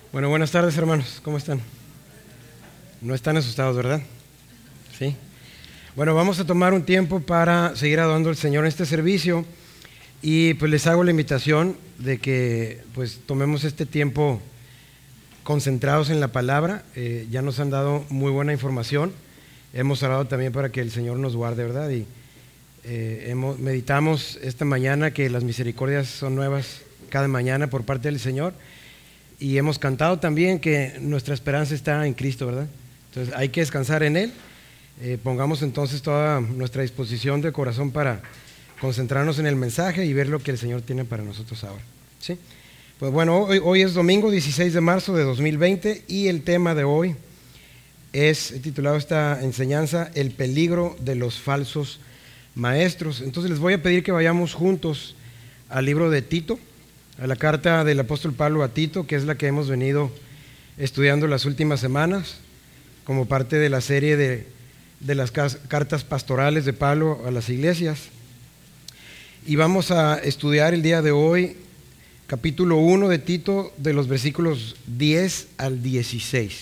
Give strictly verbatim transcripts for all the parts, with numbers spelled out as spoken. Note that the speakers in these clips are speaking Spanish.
Bueno, buenas tardes, hermanos. ¿Cómo están? No están asustados, ¿verdad? Sí. Bueno, vamos a tomar un tiempo para seguir adorando al Señor en este servicio y pues les hago la invitación de que pues tomemos este tiempo concentrados en la palabra. Eh, ya nos han dado muy buena información. Hemos orado también para que el Señor nos guarde, ¿verdad? Y eh, hemos, meditamos esta mañana que las misericordias son nuevas cada mañana por parte del Señor. Y hemos cantado también que nuestra esperanza está en Cristo, ¿verdad? Entonces hay que descansar en Él. Eh, pongamos entonces toda nuestra disposición de corazón para concentrarnos en el mensaje y ver lo que el Señor tiene para nosotros ahora, ¿sí? Pues bueno, hoy, hoy es domingo dieciséis de marzo de dos mil veinte y el tema de hoy es, he titulado esta enseñanza, el peligro de los falsos maestros. Entonces les voy a pedir que vayamos juntos al libro de Tito, a la carta del apóstol Pablo a Tito, que es la que hemos venido estudiando las últimas semanas, como parte de la serie de, de las cartas pastorales de Pablo a las iglesias. Y vamos a estudiar el día de hoy, capítulo uno de Tito, de los versículos diez al dieciséis.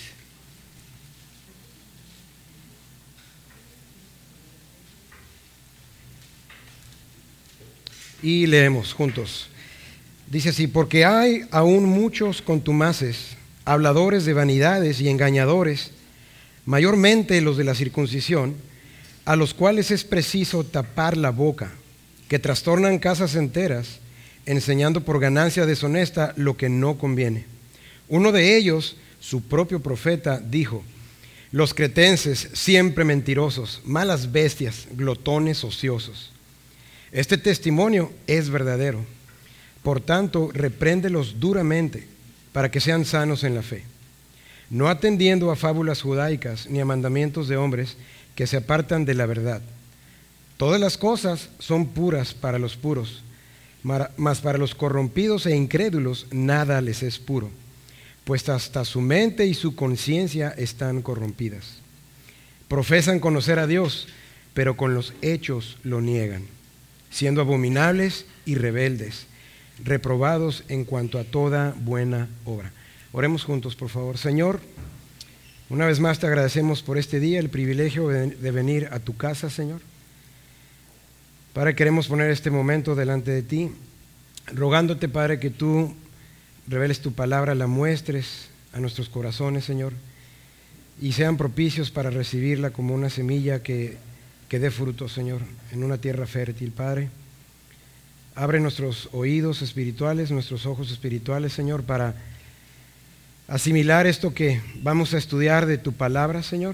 Y leemos juntos. Dice así: porque hay aún muchos contumaces, habladores de vanidades y engañadores, mayormente los de la circuncisión, a los cuales es preciso tapar la boca, que trastornan casas enteras, enseñando por ganancia deshonesta lo que no conviene. Uno de ellos, su propio profeta, dijo: los cretenses, siempre mentirosos, malas bestias, glotones ociosos. Este testimonio es verdadero. Por tanto, repréndelos duramente para que sean sanos en la fe, no atendiendo a fábulas judaicas ni a mandamientos de hombres que se apartan de la verdad. Todas las cosas son puras para los puros, mas para los corrompidos e incrédulos nada les es puro, pues hasta su mente y su conciencia están corrompidas. Profesan conocer a Dios, pero con los hechos lo niegan, siendo abominables y rebeldes, reprobados en cuanto a toda buena obra. Oremos juntos, por favor. Señor, una vez más te agradecemos por este día, el privilegio de venir a tu casa, Señor. Padre, queremos poner este momento delante de ti, rogándote, Padre, que tú reveles tu palabra, la muestres a nuestros corazones, Señor, y sean propicios para recibirla como una semilla que, que dé fruto, Señor, en una tierra fértil, Padre. Abre nuestros oídos espirituales, nuestros ojos espirituales, Señor, para asimilar esto que vamos a estudiar de tu palabra, Señor,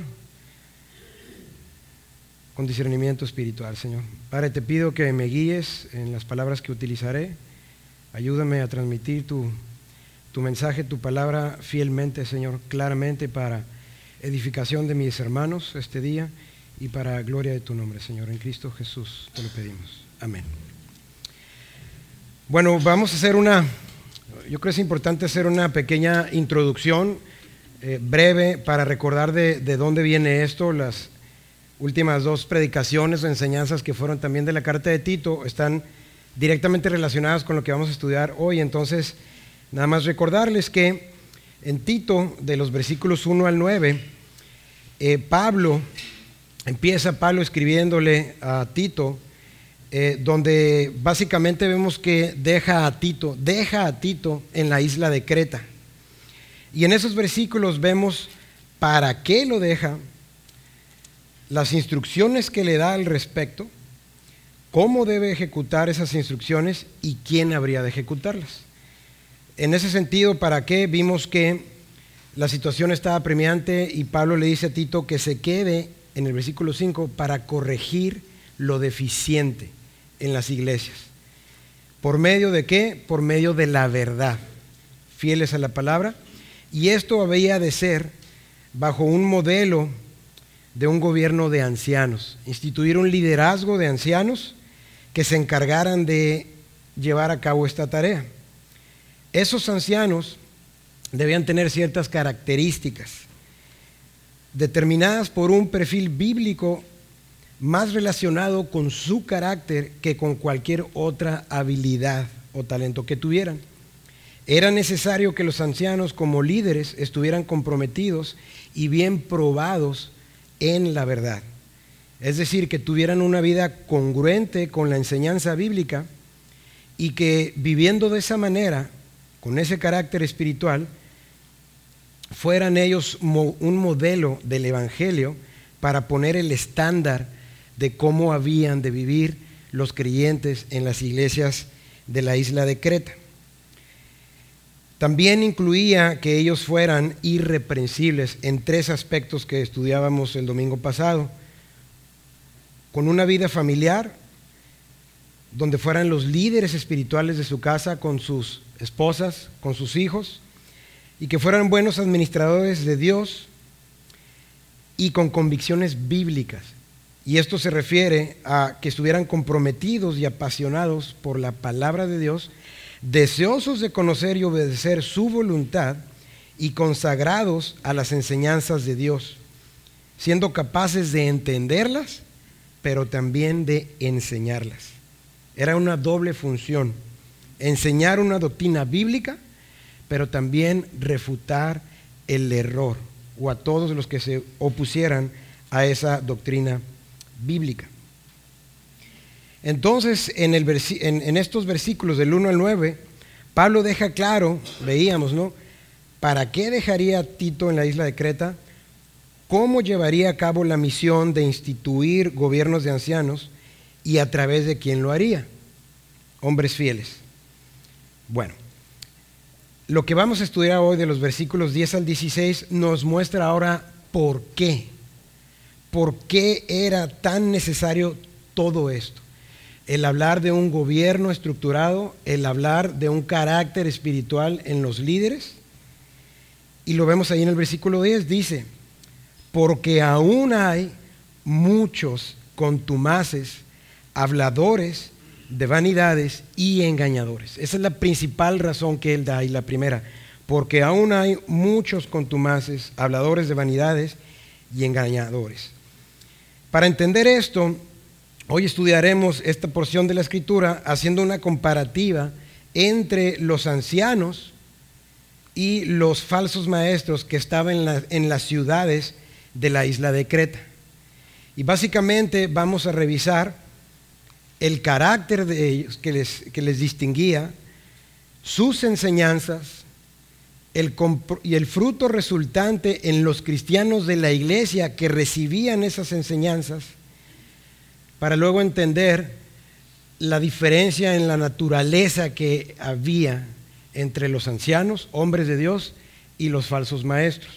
con discernimiento espiritual, Señor. Padre, te pido que me guíes en las palabras que utilizaré. Ayúdame a transmitir tu, tu mensaje, tu palabra fielmente, Señor, claramente, para edificación de mis hermanos este día y para gloria de tu nombre, Señor. En Cristo Jesús te lo pedimos. Amén. Bueno, vamos a hacer una, yo creo que es importante hacer una pequeña introducción eh, breve para recordar de, de dónde viene esto. Las últimas dos predicaciones o enseñanzas que fueron también de la carta de Tito están directamente relacionadas con lo que vamos a estudiar hoy. Entonces, nada más recordarles que en Tito, de los versículos uno al nueve, eh, Pablo, empieza Pablo escribiéndole a Tito, Eh, donde básicamente vemos que deja a Tito, deja a Tito en la isla de Creta. Y en esos versículos vemos para qué lo deja, las instrucciones que le da al respecto, cómo debe ejecutar esas instrucciones y quién habría de ejecutarlas. En ese sentido, para qué, vimos que la situación estaba apremiante y Pablo le dice a Tito que se quede en el versículo cinco para corregir lo deficiente en las iglesias. ¿Por medio de qué? Por medio de la verdad, fieles a la palabra. Y esto había de ser bajo un modelo de un gobierno de ancianos, instituir un liderazgo de ancianos que se encargaran de llevar a cabo esta tarea. Esos ancianos debían tener ciertas características determinadas por un perfil bíblico más relacionado con su carácter que con cualquier otra habilidad o talento que tuvieran. Era necesario que los ancianos como líderes estuvieran comprometidos y bien probados en la verdad. Es decir, que tuvieran una vida congruente con la enseñanza bíblica y que viviendo de esa manera, con ese carácter espiritual, fueran ellos un modelo del Evangelio para poner el estándar de cómo habían de vivir los creyentes en las iglesias de la isla de Creta. También incluía que ellos fueran irreprensibles en tres aspectos que estudiábamos el domingo pasado: con una vida familiar, donde fueran los líderes espirituales de su casa con sus esposas, con sus hijos, y que fueran buenos administradores de Dios y con convicciones bíblicas. Y esto se refiere a que estuvieran comprometidos y apasionados por la palabra de Dios, deseosos de conocer y obedecer su voluntad y consagrados a las enseñanzas de Dios, siendo capaces de entenderlas, pero también de enseñarlas. Era una doble función: enseñar una doctrina bíblica, pero también refutar el error o a todos los que se opusieran a esa doctrina bíblica. Entonces, en, el versi- en, en estos versículos del uno al nueve, Pablo deja claro, veíamos, ¿no?, para qué dejaría a Tito en la isla de Creta, cómo llevaría a cabo la misión de instituir gobiernos de ancianos y a través de quién lo haría: hombres fieles. Bueno, lo que vamos a estudiar hoy de los versículos diez al dieciséis nos muestra ahora por qué. ¿Por qué era tan necesario todo esto? El hablar de un gobierno estructurado, el hablar de un carácter espiritual en los líderes. Y lo vemos ahí en el versículo diez, dice: porque aún hay muchos contumaces, habladores de vanidades y engañadores. Esa es la principal razón que él da, y la primera: porque aún hay muchos contumaces, habladores de vanidades y engañadores. Para entender esto, hoy estudiaremos esta porción de la Escritura haciendo una comparativa entre los ancianos y los falsos maestros que estaban en, la, en las ciudades de la isla de Creta. Y básicamente vamos a revisar el carácter de ellos que les, que les distinguía, sus enseñanzas, el, y el fruto resultante en los cristianos de la iglesia que recibían esas enseñanzas, para luego entender la diferencia en la naturaleza que había entre los ancianos, hombres de Dios, y los falsos maestros.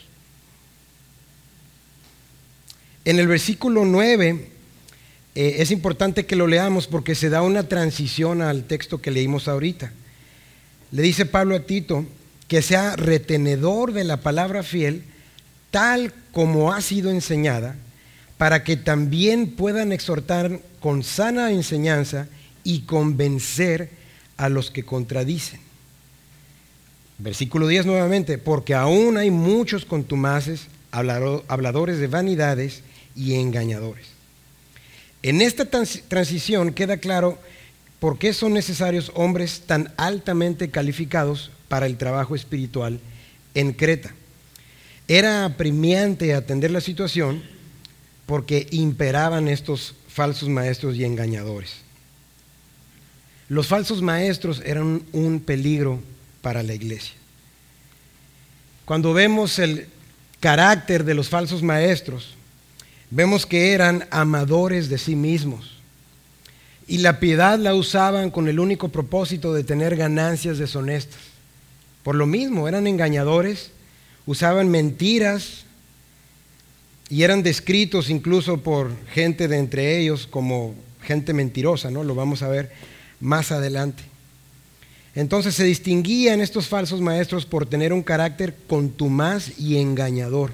En el versículo nueve eh, es importante que lo leamos porque se da una transición al texto que leímos ahorita. Le dice Pablo a Tito que sea retenedor de la palabra fiel, tal como ha sido enseñada, para que también puedan exhortar con sana enseñanza y convencer a los que contradicen. Versículo diez nuevamente: porque aún hay muchos contumaces, habladores de vanidades y engañadores. En esta trans- transición queda claro por qué son necesarios hombres tan altamente calificados para el trabajo espiritual en Creta. Era apremiante atender la situación porque imperaban estos falsos maestros y engañadores. Los falsos maestros eran un peligro para la iglesia. Cuando vemos el carácter de los falsos maestros, vemos que eran amadores de sí mismos, y la piedad la usaban con el único propósito de tener ganancias deshonestas. Por lo mismo, eran engañadores, usaban mentiras y eran descritos incluso por gente de entre ellos como gente mentirosa, ¿no? Lo vamos a ver más adelante. Entonces se distinguían estos falsos maestros por tener un carácter contumaz y engañador.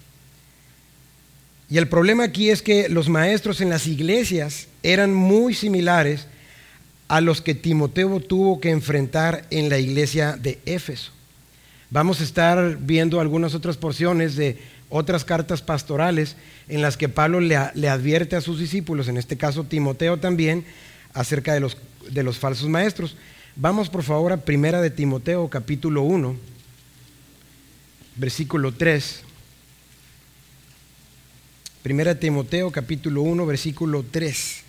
Y el problema aquí es que los maestros en las iglesias eran muy similares a los que Timoteo tuvo que enfrentar en la iglesia de Éfeso. Vamos a estar viendo algunas otras porciones de otras cartas pastorales en las que Pablo le, le advierte a sus discípulos, en este caso Timoteo también, acerca de los, de los falsos maestros. Vamos por favor a Primera de Timoteo capítulo uno, versículo tres. Primera de Timoteo capítulo uno, versículo tres.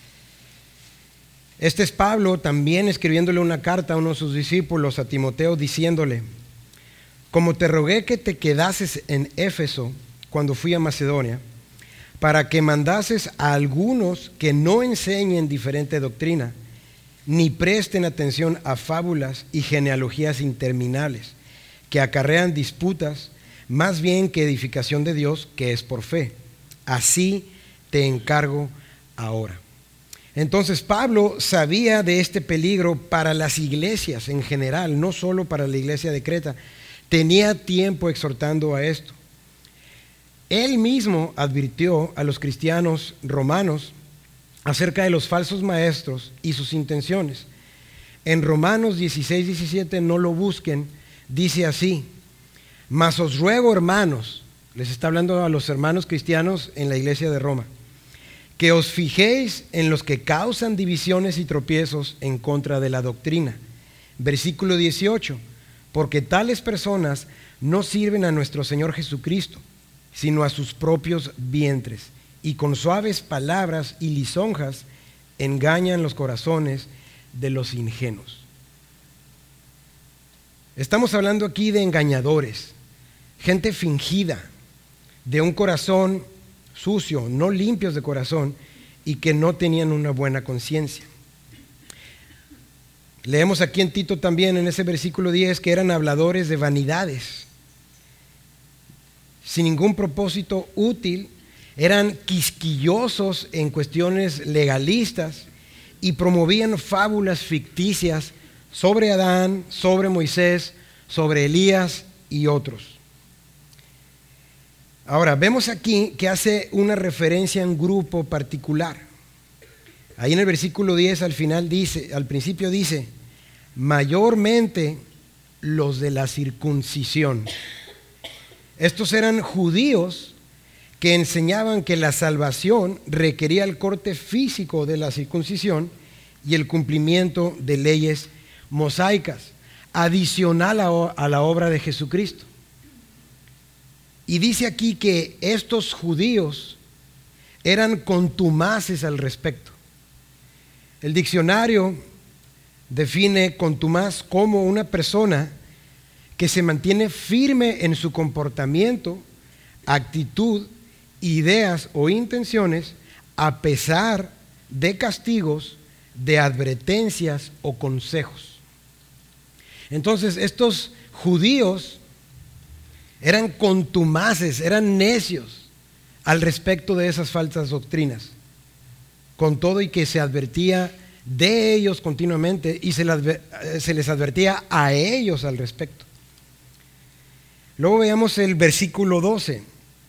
Este es Pablo también escribiéndole una carta a uno de sus discípulos, a Timoteo, diciéndole: como te rogué que te quedases en Éfeso cuando fui a Macedonia, para que mandases a algunos que no enseñen diferente doctrina, ni presten atención a fábulas y genealogías interminables, que acarrean disputas, más bien que edificación de Dios, que es por fe. Así te encargo ahora. Entonces Pablo sabía de este peligro para las iglesias en general, no solo para la iglesia de Creta. Tenía tiempo exhortando a esto. Él mismo advirtió a los cristianos romanos acerca de los falsos maestros y sus intenciones. En Romanos dieciséis, diecisiete, no lo busquen, dice así: mas os ruego, hermanos, les está hablando a los hermanos cristianos en la iglesia de Roma, que os fijéis en los que causan divisiones y tropiezos en contra de la doctrina. Versículo dieciocho: porque tales personas no sirven a nuestro Señor Jesucristo, sino a sus propios vientres, y con suaves palabras y lisonjas engañan los corazones de los ingenuos. Estamos hablando aquí de engañadores, gente fingida, de un corazón sucio, no limpios de corazón, y que no tenían una buena conciencia. Leemos aquí en Tito también, en ese versículo diez, que eran habladores de vanidades, sin ningún propósito útil. Eran quisquillosos en cuestiones legalistas y promovían fábulas ficticias sobre Adán, sobre Moisés, sobre Elías y otros. Ahora, vemos aquí que hace una referencia a un grupo particular. Ahí en el versículo diez al final dice, al principio dice, mayormente los de la circuncisión. Estos eran judíos que enseñaban que la salvación requería el corte físico de la circuncisión y el cumplimiento de leyes mosaicas, adicional a, a la obra de Jesucristo. Y dice aquí que estos judíos eran contumaces al respecto. El diccionario define contumaz como una persona que se mantiene firme en su comportamiento, actitud, ideas o intenciones a pesar de castigos, de advertencias o consejos. Entonces estos judíos eran contumaces, eran necios al respecto de esas falsas doctrinas, con todo y que se advertía de ellos continuamente y se les advertía a ellos al respecto. Luego veamos el versículo doce.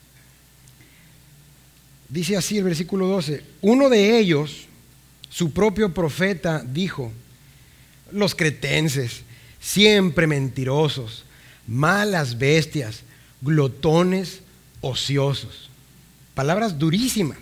Dice así el versículo doce: uno de ellos, su propio profeta, dijo: los cretenses, siempre mentirosos, malas bestias, glotones, ociosos. Palabras durísimas.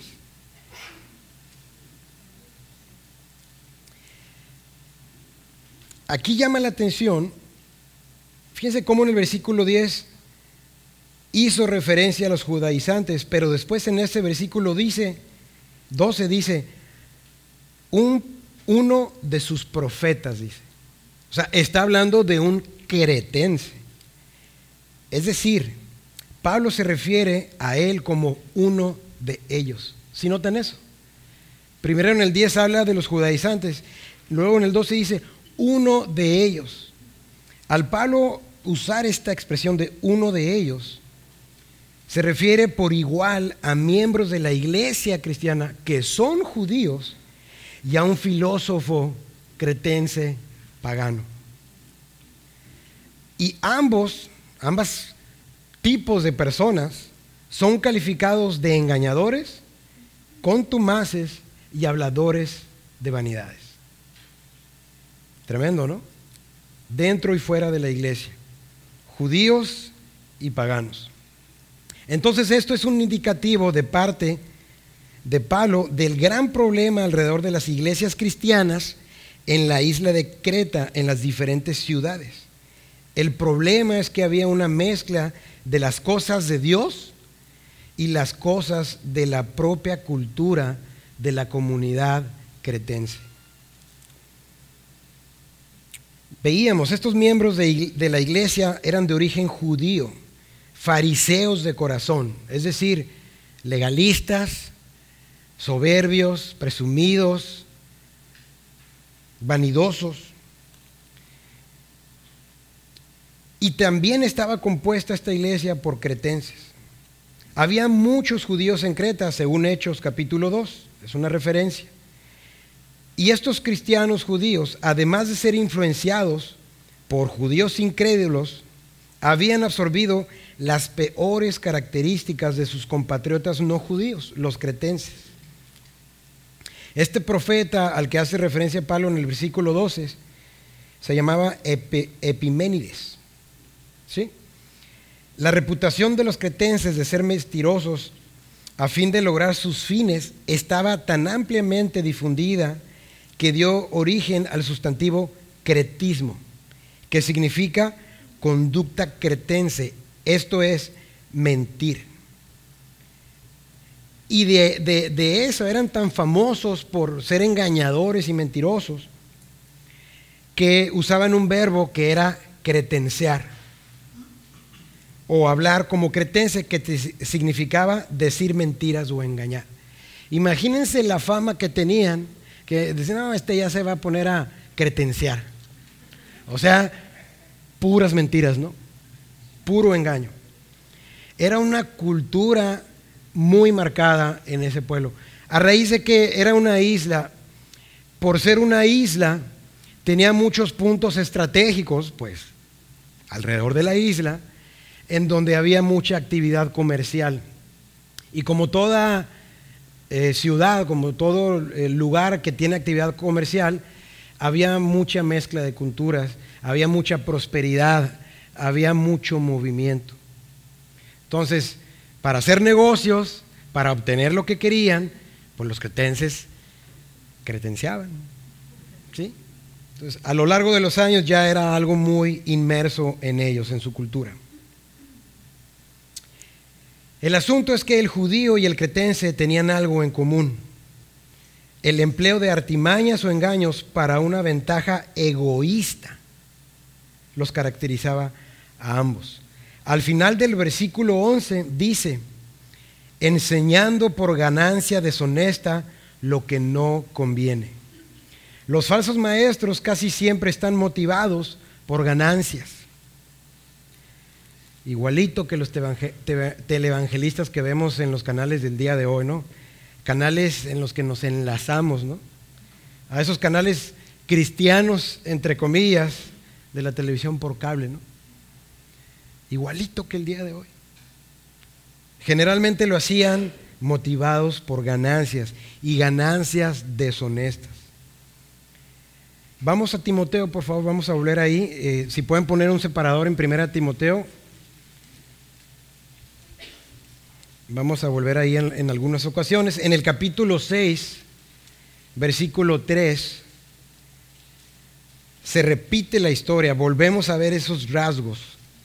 Aquí llama la atención, fíjense cómo en el versículo diez hizo referencia a los judaizantes, pero después en ese versículo dice, doce dice, un, uno de sus profetas, dice. O sea, está hablando de un cretense. Es decir, Pablo se refiere a él como uno de ellos. ¿Sí notan eso? Primero en el diez habla de los judaizantes, luego en el doce dice, uno de ellos. Al Pablo usar esta expresión de uno de ellos, se refiere por igual a miembros de la iglesia cristiana que son judíos y a un filósofo cretense pagano. Y ambos, ambos tipos de personas son calificados de engañadores, contumaces y habladores de vanidades. Tremendo, ¿no? Dentro y fuera de la iglesia, judíos y paganos. Entonces esto es un indicativo de parte de Pablo del gran problema alrededor de las iglesias cristianas en la isla de Creta, en las diferentes ciudades. El problema es que había una mezcla de las cosas de Dios y las cosas de la propia cultura de la comunidad cretense. Veíamos, estos miembros de, de la iglesia eran de origen judío, fariseos de corazón, es decir, legalistas, soberbios, presumidos, vanidosos. Y también estaba compuesta esta iglesia por cretenses. Había muchos judíos en Creta, según Hechos capítulo dos, es una referencia. Y estos cristianos judíos, además de ser influenciados por judíos incrédulos, habían absorbido las peores características de sus compatriotas no judíos, los cretenses. Este profeta al que hace referencia Pablo en el versículo doce se llamaba Epi, Epiménides. ¿Sí? La reputación de los cretenses de ser mentirosos a fin de lograr sus fines estaba tan ampliamente difundida que dio origen al sustantivo cretismo, que significa conducta cretense, esto es mentir. Y de, de, de eso eran tan famosos por ser engañadores y mentirosos que usaban un verbo que era cretensear o hablar como cretense, que te, significaba decir mentiras o engañar. Imagínense la fama que tenían, que decían, no, este ya se va a poner a cretensear. O sea, puras mentiras, ¿no? Puro engaño. Era una cultura muy marcada en ese pueblo. A raíz de que era una isla, por ser una isla, tenía muchos puntos estratégicos, pues, alrededor de la isla, en donde había mucha actividad comercial. Y como toda eh, ciudad, como todo el lugar que tiene actividad comercial, había mucha mezcla de culturas, había mucha prosperidad, había mucho movimiento. Entonces, para hacer negocios, para obtener lo que querían, pues los cretenses cretenciaban, ¿sí? Entonces, a lo largo de los años ya era algo muy inmerso en ellos, en su cultura. El asunto es que el judío y el cretense tenían algo en común: el empleo de artimañas o engaños para una ventaja egoísta los caracterizaba a ambos. Al final del versículo once dice, enseñando por ganancia deshonesta lo que no conviene. Los falsos maestros casi siempre están motivados por ganancias. Igualito que los televangelistas que vemos en los canales del día de hoy, ¿no? Canales en los que nos enlazamos, ¿no? A esos canales cristianos, entre comillas, de la televisión por cable, ¿no? Igualito que el día de hoy. Generalmente lo hacían motivados por ganancias y ganancias deshonestas. Vamos a Timoteo, por favor, vamos a volver ahí. Eh, si pueden poner un separador en primera Timoteo. Vamos a volver ahí en, en algunas ocasiones. En el capítulo seis, versículo tres, se repite la historia. Volvemos a ver esos rasgos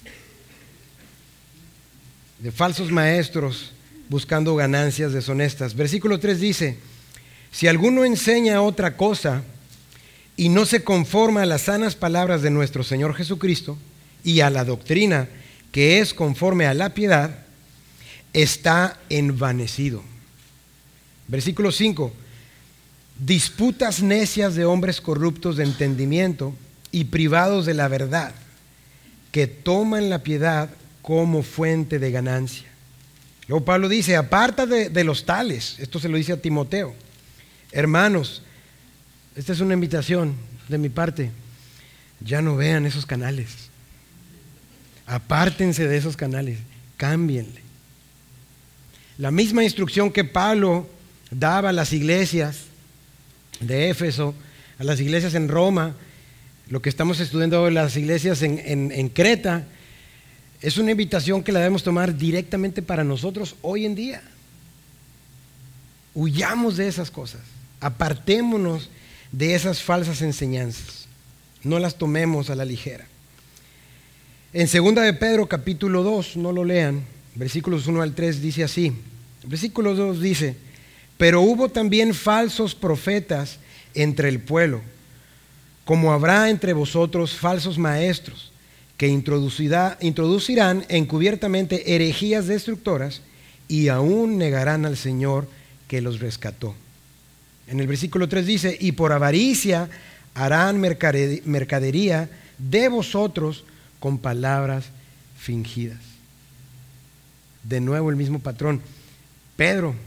de falsos maestros buscando ganancias deshonestas. Versículo tres dice, si alguno enseña otra cosa y no se conforma a las sanas palabras de nuestro Señor Jesucristo y a la doctrina que es conforme a la piedad, está envanecido. Versículo cinco, disputas necias de hombres corruptos de entendimiento y privados de la verdad, que toman la piedad como fuente de ganancia. Luego Pablo dice, aparta de, de los tales, esto se lo dice a Timoteo. Hermanos, esta es una invitación de mi parte, ya no vean esos canales, apártense de esos canales, cámbienle. La misma instrucción que Pablo daba a las iglesias de Éfeso, a las iglesias en Roma, lo que estamos estudiando hoy, las iglesias en, en, en Creta, es una invitación que la debemos tomar directamente para nosotros hoy en día. Huyamos de esas cosas, apartémonos de esas falsas enseñanzas. No las tomemos a la ligera. En segunda de Pedro capítulo dos, no lo lean, versículos uno al tres dice así. Versículo dos dice: pero hubo también falsos profetas entre el pueblo, como habrá entre vosotros falsos maestros, que introducirá, introducirán encubiertamente herejías destructoras y aún negarán al Señor que los rescató. En el versículo tres dice: y por avaricia harán mercadería de vosotros con palabras fingidas. De nuevo el mismo patrón. Pedro,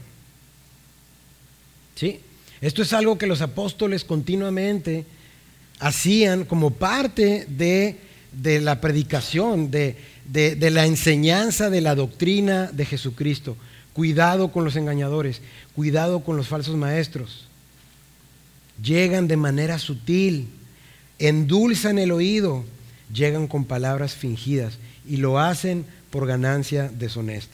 ¿sí? Esto es algo que los apóstoles continuamente hacían como parte de, de la predicación, de, de, de la enseñanza de la doctrina de Jesucristo. Cuidado con los engañadores, cuidado con los falsos maestros. Llegan de manera sutil, endulzan el oído, llegan con palabras fingidas y lo hacen por ganancia deshonesta.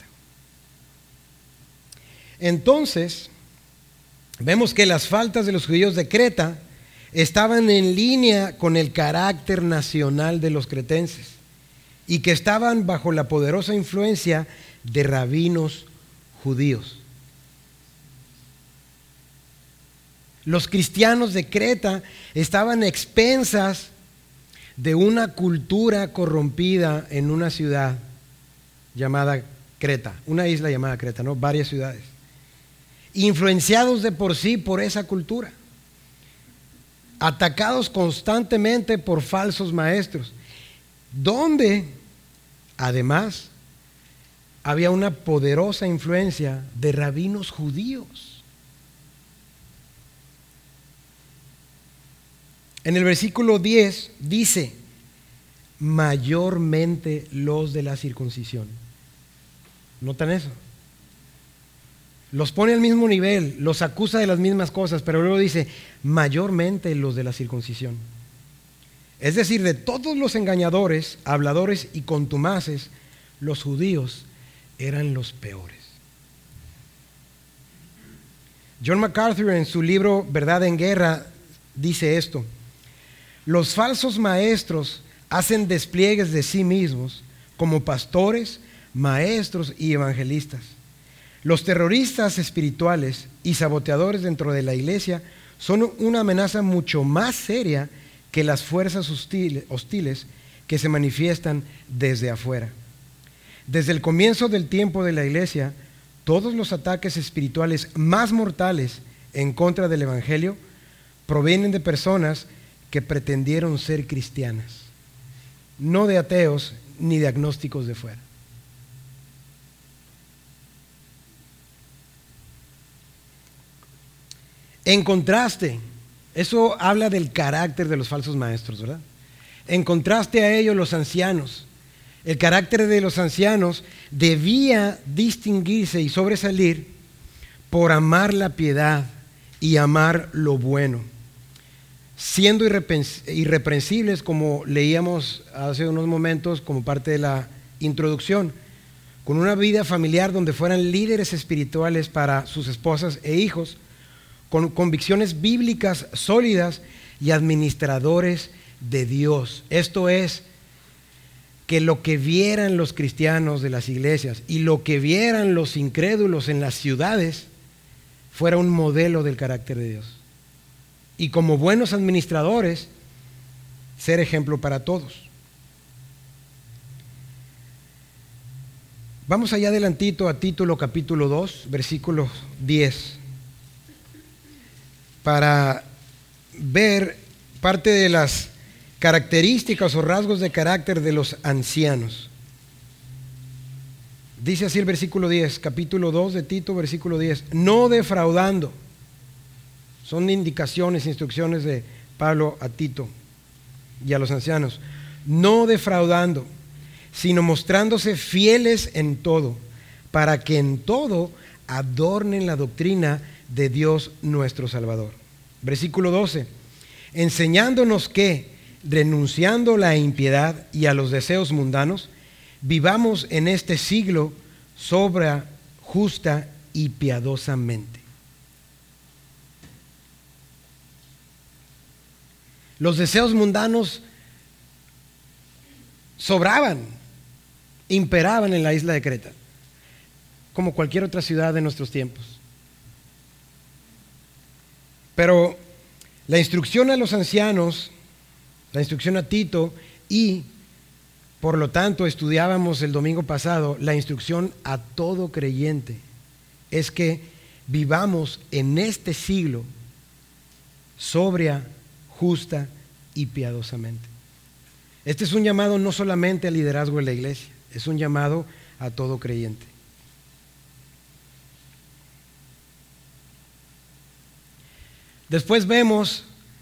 Entonces, vemos que las faltas de los judíos de Creta estaban en línea con el carácter nacional de los cretenses y que estaban bajo la poderosa influencia de rabinos judíos. Los cristianos de Creta estaban a expensas de una cultura corrompida en una ciudad llamada Creta, una isla llamada Creta, ¿no? Varias ciudades. Influenciados de por sí por esa cultura, atacados constantemente por falsos maestros, donde además había una poderosa influencia de rabinos judíos. En el versículo diez dice: mayormente los de la circuncisión. ¿Notan eso? Los pone al mismo nivel, los acusa de las mismas cosas, pero luego dice: mayormente los de la circuncisión. Es decir, de todos los engañadores, habladores y contumaces, los judíos eran los peores. John MacArthur, en su libro Verdad en Guerra, dice esto: los falsos maestros hacen despliegues de sí mismos como pastores, maestros y evangelistas. Los terroristas espirituales y saboteadores dentro de la iglesia son una amenaza mucho más seria que las fuerzas hostiles, hostiles que se manifiestan desde afuera. Desde el comienzo del tiempo de la iglesia, todos los ataques espirituales más mortales en contra del evangelio provienen de personas que pretendieron ser cristianas, no de ateos ni de agnósticos de fuera. En contraste, eso habla del carácter de los falsos maestros, ¿verdad? En contraste a ello, los ancianos, el carácter de los ancianos debía distinguirse y sobresalir por amar la piedad y amar lo bueno, siendo irreprensibles, como leíamos hace unos momentos como parte de la introducción, con una vida familiar donde fueran líderes espirituales para sus esposas e hijos, con convicciones bíblicas sólidas y administradores de Dios. Esto es, que lo que vieran los cristianos de las iglesias y lo que vieran los incrédulos en las ciudades fuera un modelo del carácter de Dios. Y como buenos administradores, ser ejemplo para todos. Vamos allá adelantito a Título capítulo dos, versículo diez, para ver parte de las características o rasgos de carácter de los ancianos. Dice así el versículo diez, capítulo dos de Tito, versículo diez: no defraudando. Son indicaciones, instrucciones de Pablo a Tito y a los ancianos. No defraudando, sino mostrándose fieles en todo, para que en todo adornen la doctrina de Dios nuestro Salvador. Versículo doce: enseñándonos que, renunciando la impiedad y a los deseos mundanos, vivamos en este siglo sobria, justa y piadosamente. Los deseos mundanos sobraban, imperaban en la isla de Creta, como cualquier otra ciudad de nuestros tiempos. Pero la instrucción a los ancianos, la instrucción a Tito y, por lo tanto, estudiábamos el domingo pasado, la instrucción a todo creyente es que vivamos en este siglo sobria, justa y piadosamente. Este es un llamado no solamente al liderazgo de la iglesia, es un llamado a todo creyente. Después vemos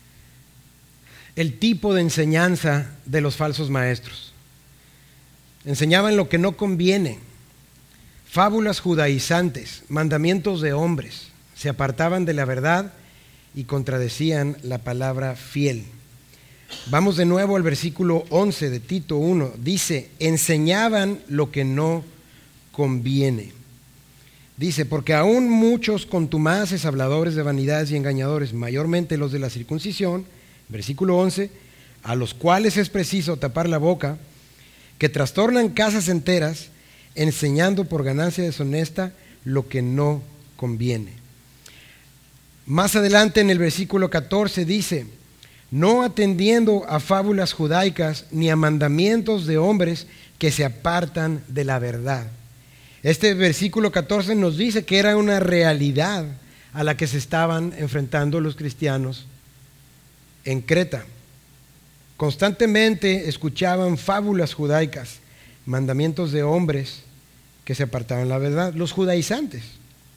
el tipo de enseñanza de los falsos maestros. Enseñaban lo que no conviene, fábulas judaizantes, mandamientos de hombres, se apartaban de la verdad y contradecían la palabra fiel. Vamos de nuevo al versículo once de Tito uno. Dice, enseñaban lo que no conviene. Dice, porque aún muchos contumaces, habladores de vanidades y engañadores, mayormente los de la circuncisión, versículo once, a los cuales es preciso tapar la boca, que trastornan casas enteras, enseñando por ganancia deshonesta lo que no conviene. Más adelante en el versículo catorce dice, no atendiendo a fábulas judaicas ni a mandamientos de hombres que se apartan de la verdad. Este versículo catorce nos dice que era una realidad a la que se estaban enfrentando los cristianos en Creta. Constantemente escuchaban fábulas judaicas, mandamientos de hombres que se apartaban de la verdad, los judaizantes.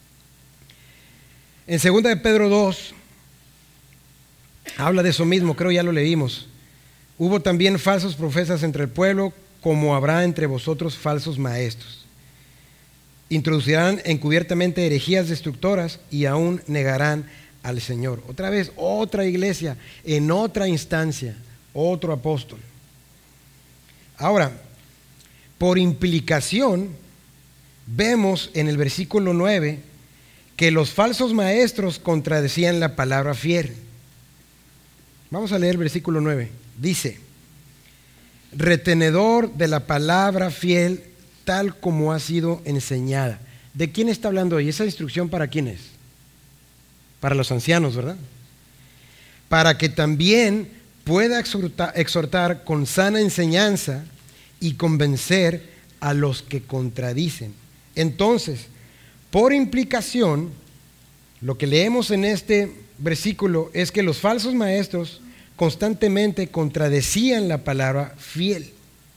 En segunda de Pedro dos habla de eso mismo, creo ya lo leímos. Hubo también falsos profetas entre el pueblo, como habrá entre vosotros falsos maestros. Introducirán encubiertamente herejías destructoras y aún negarán al Señor. Otra vez, otra iglesia, en otra instancia, otro apóstol. Ahora, por implicación, vemos en el versículo nueve que los falsos maestros contradecían la palabra fiel. Vamos a leer el versículo nueve. Dice, retenedor de la palabra fiel, tal como ha sido enseñada. ¿De quién está hablando hoy? ¿Esa instrucción para quién es? Para los ancianos, ¿verdad? Para que también pueda exhortar, exhortar con sana enseñanza y convencer a los que contradicen. Entonces, por implicación, lo que leemos en este versículo es que los falsos maestros constantemente contradecían la palabra fiel.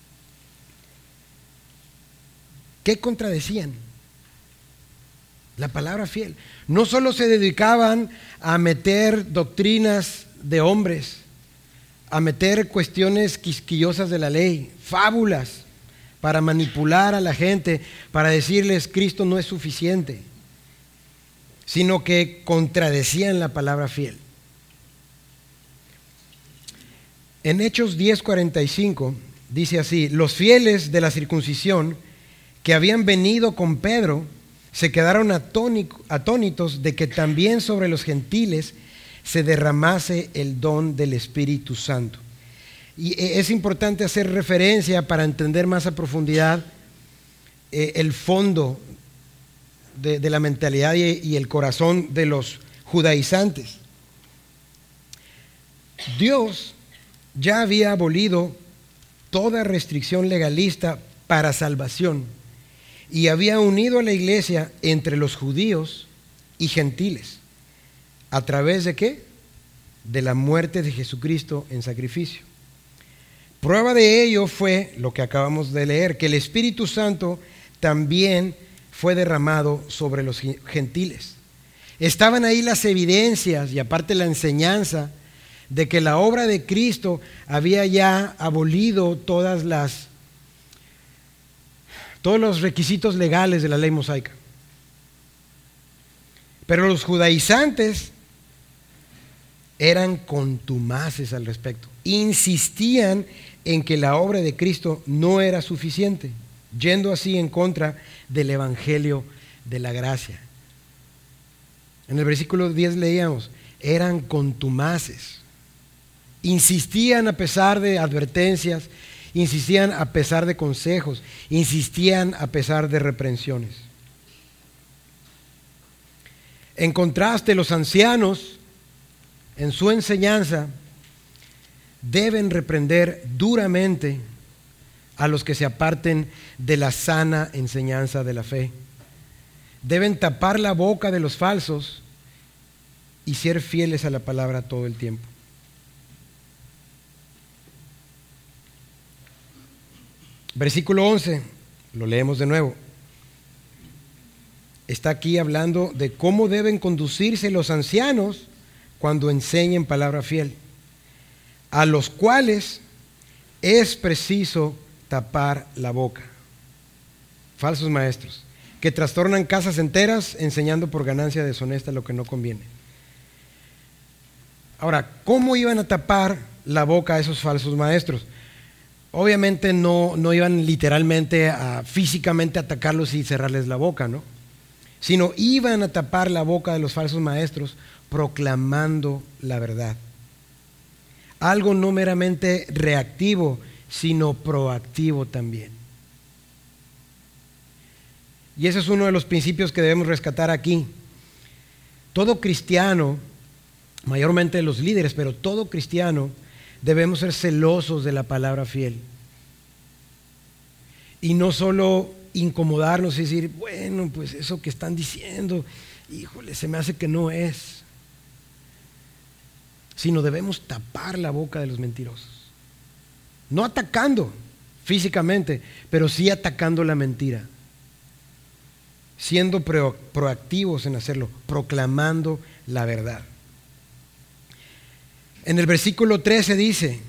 ¿Qué contradecían? La palabra fiel. No solo se dedicaban a meter doctrinas de hombres, a meter cuestiones quisquillosas de la ley, fábulas, para manipular a la gente, para decirles Cristo no es suficiente, sino que contradecían la palabra fiel. En Hechos diez cuarenta y cinco dice así, los fieles de la circuncisión que habían venido con Pedro se quedaron atónitos de que también sobre los gentiles se derramase el don del Espíritu Santo. Y es importante hacer referencia para entender más a profundidad eh, el fondo de, de la mentalidad y, y el corazón de los judaizantes. Dios ya había abolido toda restricción legalista para salvación y había unido a la iglesia entre los judíos y gentiles. ¿A través de qué? De la muerte de Jesucristo en sacrificio. Prueba de ello fue lo que acabamos de leer, que el Espíritu Santo también fue derramado sobre los gentiles. Estaban ahí las evidencias y aparte la enseñanza de que la obra de Cristo había ya abolido todas las, todos los requisitos legales de la ley mosaica. Pero los judaizantes eran contumaces al respecto. Insistían en que la obra de Cristo no era suficiente, yendo así en contra del evangelio de la gracia. En el versículo diez leíamos, eran contumaces. Insistían a pesar de advertencias, insistían a pesar de consejos, insistían a pesar de reprensiones. En contraste, los ancianos, en su enseñanza, deben reprender duramente a los que se aparten de la sana enseñanza de la fe. Deben tapar la boca de los falsos y ser fieles a la palabra todo el tiempo. Versículo once, lo leemos de nuevo. Está aquí hablando de cómo deben conducirse los ancianos cuando enseñen palabra fiel, a los cuales es preciso tapar la boca. Falsos maestros, que trastornan casas enteras enseñando por ganancia deshonesta lo que no conviene. Ahora, ¿cómo iban a tapar la boca a esos falsos maestros? Obviamente no, no iban literalmente a físicamente atacarlos y cerrarles la boca, ¿no? Sino iban a tapar la boca de los falsos maestros proclamando la verdad. Algo no meramente reactivo, sino proactivo también. Y ese es uno de los principios que debemos rescatar aquí. Todo cristiano, mayormente los líderes, pero todo cristiano, debemos ser celosos de la palabra fiel. Y no solo incomodarnos y decir, bueno, pues eso que están diciendo, híjole, se me hace que no es. Sino debemos tapar la boca de los mentirosos. No atacando físicamente, pero sí atacando la mentira. Siendo pro, proactivos en hacerlo, proclamando la verdad. En el versículo trece dice,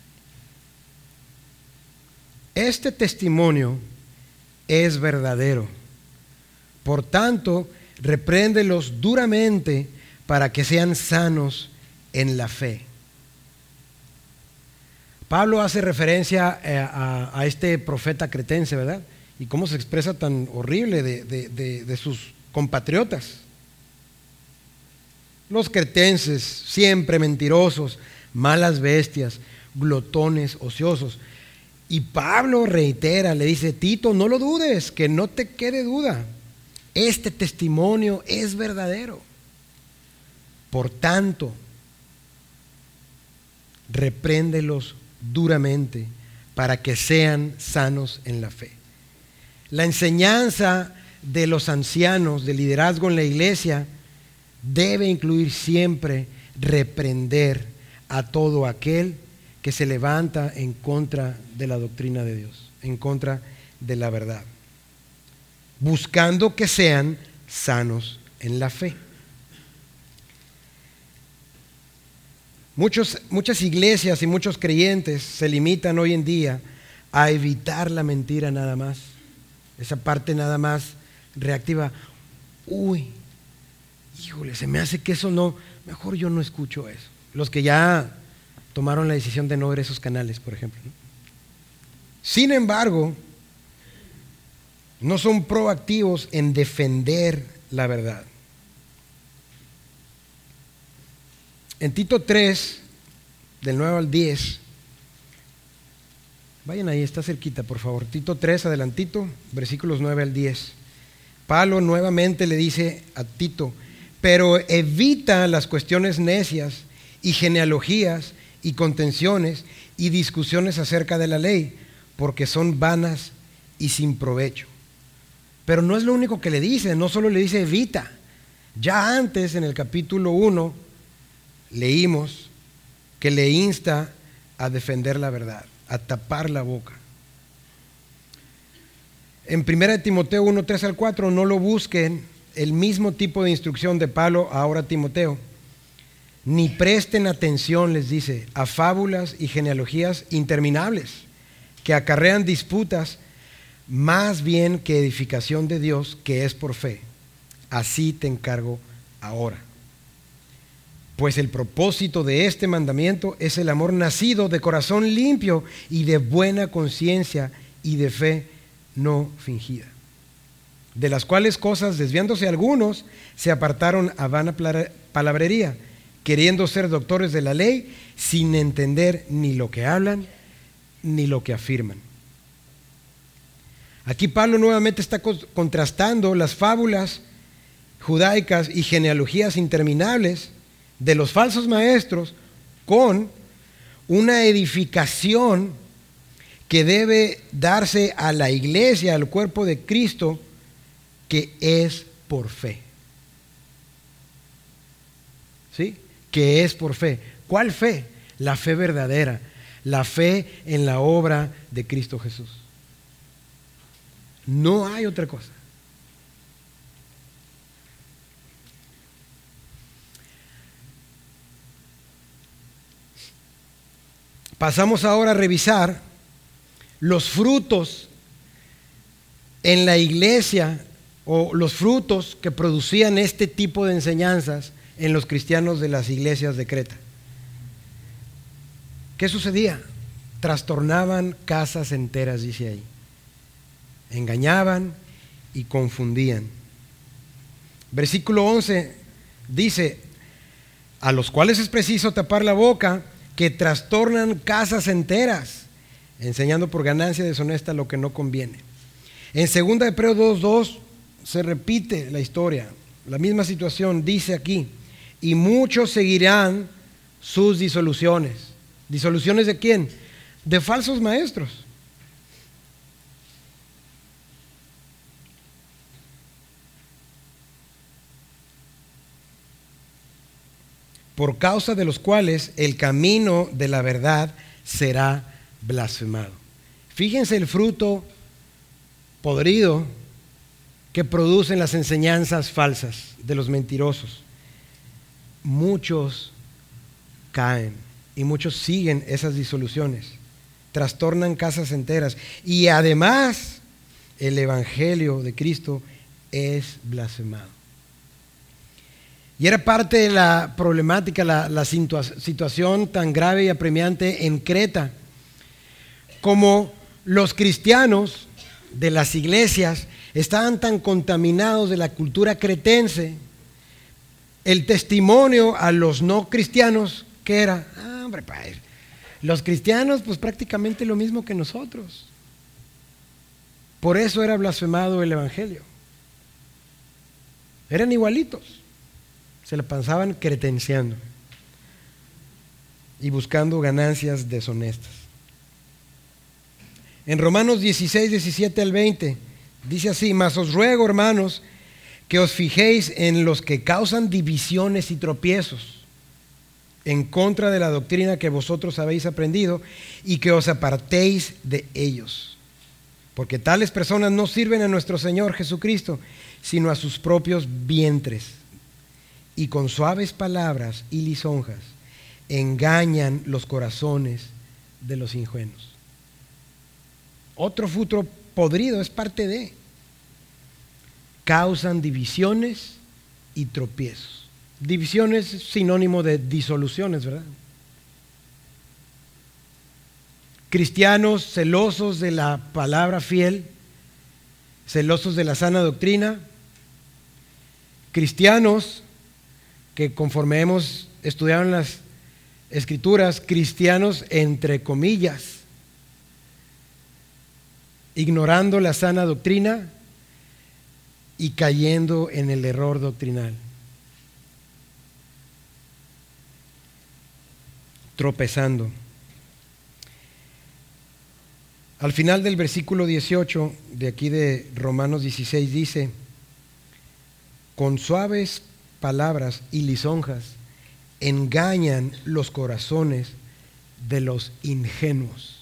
este testimonio es verdadero. Por tanto, repréndelos duramente para que sean sanos en la fe. Pablo hace referencia a, a, a este profeta cretense, ¿verdad? Y cómo se expresa tan horrible de, de, de, de sus compatriotas. Los cretenses, siempre mentirosos, malas bestias, glotones, ociosos. Y Pablo reitera, le dice, Tito, no lo dudes, que no te quede duda. Este testimonio es verdadero. Por tanto, repréndelos duramente para que sean sanos en la fe. La enseñanza de los ancianos, de liderazgo en la iglesia, debe incluir siempre reprender a todo aquel que se levanta en contra de la doctrina de Dios, en contra de la verdad, buscando que sean sanos en la fe. Muchos, muchas iglesias y muchos creyentes se limitan hoy en día a evitar la mentira nada más, esa parte nada más reactiva. Uy, híjole, se me hace que eso no, mejor yo no escucho eso. Los que ya tomaron la decisión de no ver esos canales, por ejemplo, ¿no? Sin embargo, no son proactivos en defender la verdad. En Tito tres, del nueve al diez, vayan ahí, está cerquita, por favor. Tito tres, adelantito, versículos nueve al diez. Pablo nuevamente le dice a Tito, pero evita las cuestiones necias y genealogías y contenciones y discusiones acerca de la ley, porque son vanas y sin provecho. Pero no es lo único que le dice, no solo le dice evita. Ya antes, en el capítulo uno, leímos que le insta a defender la verdad, a tapar la boca. En primera de Timoteo uno, tres al cuatro, no lo busquen el mismo tipo de instrucción de Pablo ahora a Timoteo. Ni presten atención, les dice, a fábulas y genealogías interminables que acarrean disputas, más bien que edificación de Dios que es por fe. Así te encargo ahora. Pues el propósito de este mandamiento es el amor nacido de corazón limpio y de buena conciencia y de fe no fingida. De las cuales cosas, desviándose algunos, se apartaron a vana palabrería, queriendo ser doctores de la ley, sin entender ni lo que hablan ni lo que afirman. Aquí Pablo nuevamente está contrastando las fábulas judaicas y genealogías interminables de los falsos maestros con una edificación que debe darse a la iglesia, al cuerpo de Cristo, que es por fe. ¿Sí? Que es por fe. ¿Cuál fe? La fe verdadera, la fe en la obra de Cristo Jesús. No hay otra cosa. Pasamos ahora a revisar los frutos en la iglesia o los frutos que producían este tipo de enseñanzas en los cristianos de las iglesias de Creta. ¿Qué sucedía? Trastornaban casas enteras, dice ahí. Engañaban y confundían. Versículo once dice: a los cuales es preciso tapar la boca, que trastornan casas enteras, enseñando por ganancia deshonesta lo que no conviene. En segunda de Pedro dos dos se repite la historia, la misma situación, dice aquí: y muchos seguirán sus disoluciones. ¿Disoluciones de quién? De falsos maestros. Por causa de los cuales el camino de la verdad será blasfemado. Fíjense el fruto podrido que producen las enseñanzas falsas de los mentirosos. Muchos caen y muchos siguen esas disoluciones, trastornan casas enteras, y además el evangelio de Cristo es blasfemado. Y era parte de la problemática, la, la situa- situación tan grave y apremiante en Creta, como los cristianos de las iglesias estaban tan contaminados de la cultura cretense. El testimonio a los no cristianos, ¿qué era? Ah, hombre, padre, los cristianos pues prácticamente lo mismo que nosotros. Por eso era blasfemado el evangelio. Eran igualitos. Se le pasaban cretenciando y buscando ganancias deshonestas. En Romanos dieciséis, diecisiete al veinte dice así: mas os ruego, hermanos, que os fijéis en los que causan divisiones y tropiezos en contra de la doctrina que vosotros habéis aprendido, y que os apartéis de ellos, porque tales personas no sirven a nuestro Señor Jesucristo, sino a sus propios vientres, y con suaves palabras y lisonjas engañan los corazones de los ingenuos. Otro fruto podrido es parte de. Causan divisiones y tropiezos. Divisiones es sinónimo de disoluciones, ¿verdad? Cristianos celosos de la palabra fiel, celosos de la sana doctrina. Cristianos que, conforme hemos estudiado en las Escrituras, cristianos entre comillas, ignorando la sana doctrina y cayendo en el error doctrinal, tropezando. Al final del versículo dieciocho de aquí de Romanos dieciséis dice: con suaves palabras y lisonjas engañan los corazones de los ingenuos.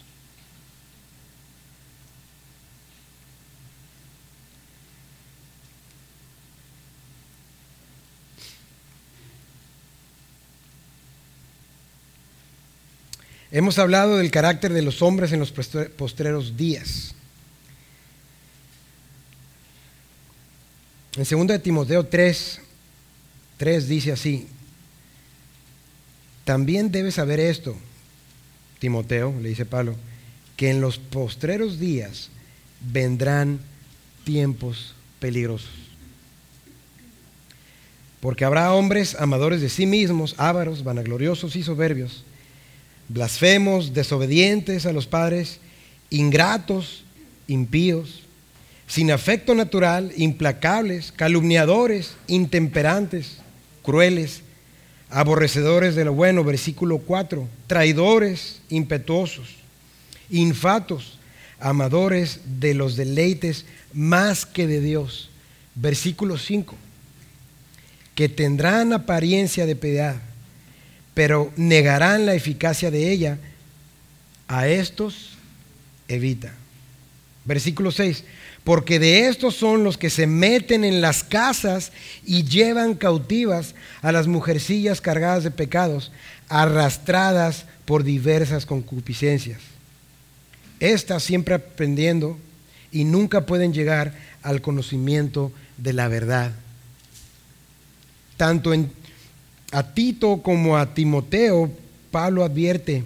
Hemos hablado del carácter de los hombres en los postreros días. En segunda de Timoteo tres, tres dice así: también debes saber esto, Timoteo, le dice Pablo, que en los postreros días vendrán tiempos peligrosos. Porque habrá hombres amadores de sí mismos, ávaros, vanagloriosos y soberbios, blasfemos, desobedientes a los padres, ingratos, impíos, sin afecto natural, implacables, calumniadores, intemperantes, crueles, aborrecedores de lo bueno, versículo cuatro, traidores, impetuosos, infatos, amadores de los deleites más que de Dios, versículo cinco, que tendrán apariencia de piedad, pero negarán la eficacia de ella. A estos evita. Versículo seis, porque de estos son los que se meten en las casas y llevan cautivas a las mujercillas cargadas de pecados, arrastradas por diversas concupiscencias. Estas siempre aprendiendo y nunca pueden llegar al conocimiento de la verdad. Tanto en, a Tito como a Timoteo, Pablo advierte: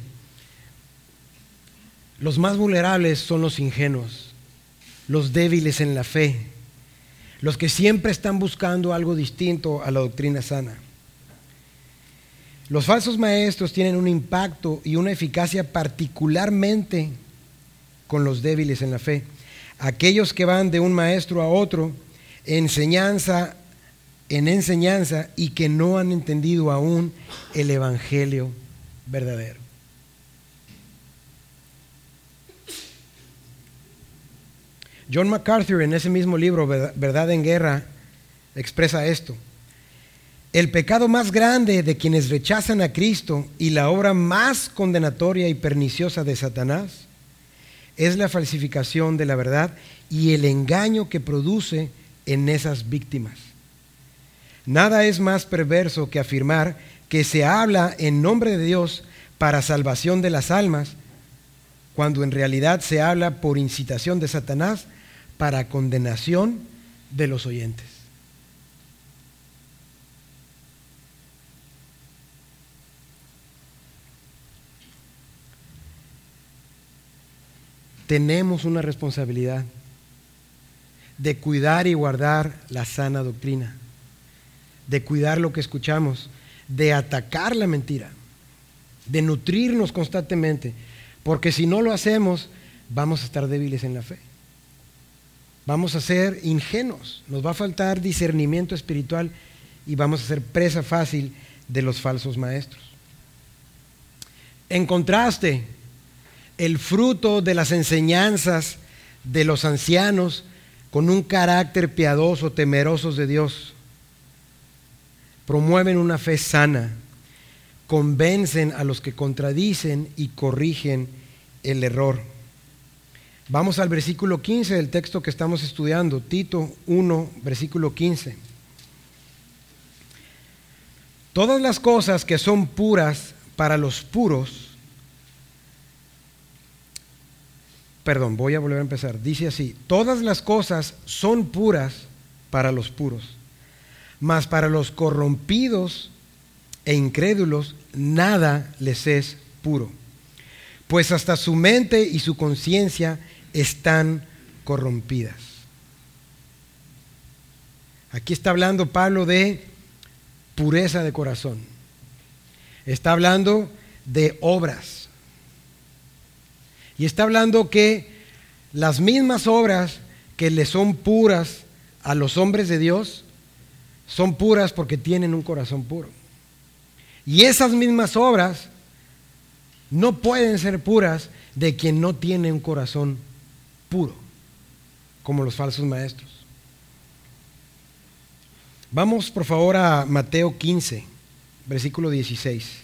los más vulnerables son los ingenuos, los débiles en la fe, los que siempre están buscando algo distinto a la doctrina sana. Los falsos maestros tienen un impacto y una eficacia particularmente con los débiles en la fe. Aquellos que van de un maestro a otro, enseñanza en enseñanza, y que no han entendido aún el evangelio verdadero. John MacArthur, en ese mismo libro, Verdad en Guerra, expresa esto: el pecado más grande de quienes rechazan a Cristo y la obra más condenatoria y perniciosa de Satanás es la falsificación de la verdad y el engaño que produce en esas víctimas. Nada es más perverso que afirmar que se habla en nombre de Dios para salvación de las almas, cuando en realidad se habla por incitación de Satanás para condenación de los oyentes. Tenemos una responsabilidad de cuidar y guardar la sana doctrina, de cuidar lo que escuchamos, de atacar la mentira, de nutrirnos constantemente, porque si no lo hacemos, vamos a estar débiles en la fe. Vamos a ser ingenuos, nos va a faltar discernimiento espiritual y vamos a ser presa fácil de los falsos maestros. En contraste, el fruto de las enseñanzas de los ancianos con un carácter piadoso, temerosos de Dios, promueven una fe sana, convencen a los que contradicen y corrigen el error. Vamos al versículo quince del texto que estamos estudiando, Tito uno, versículo quince. Todas las cosas que son puras para los puros, perdón, voy a volver a empezar, dice así: todas las cosas son puras para los puros, mas para los corrompidos e incrédulos nada les es puro, pues hasta su mente y su conciencia están corrompidas. Aquí está hablando Pablo de pureza de corazón, está hablando de obras, y está hablando que las mismas obras que le son puras a los hombres de Dios son puras porque tienen un corazón puro. Y esas mismas obras no pueden ser puras de quien no tiene un corazón puro, como los falsos maestros. Vamos por favor a Mateo quince, versículo dieciséis.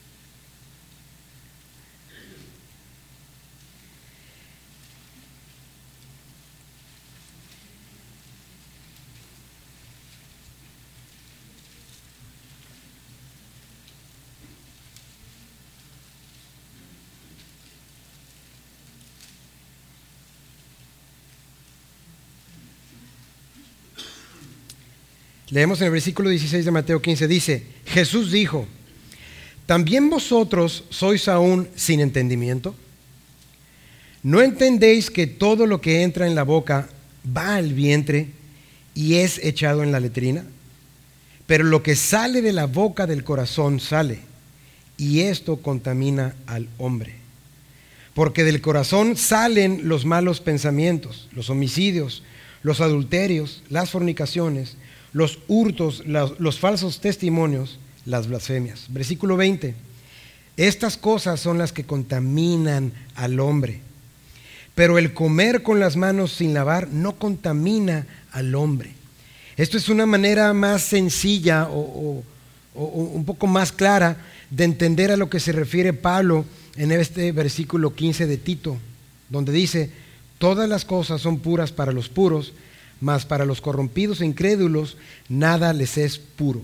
Leemos en el versículo dieciséis de Mateo quince, dice: Jesús dijo: ¿también vosotros sois aún sin entendimiento? ¿No entendéis que todo lo que entra en la boca va al vientre y es echado en la letrina? pero lo que sale de la boca del corazón sale, y esto contamina al hombre. Porque del corazón salen los malos pensamientos, los homicidios, los adulterios, las fornicaciones, los hurtos, los, los falsos testimonios, las blasfemias. Versículo veinte. Estas cosas son las que contaminan al hombre, pero el comer con las manos sin lavar no contamina al hombre. Esto es una manera más sencilla o, o, o un poco más clara de entender a lo que se refiere Pablo en este versículo quince de Tito, donde dice: todas las cosas son puras para los puros, mas para los corrompidos e incrédulos nada les es puro.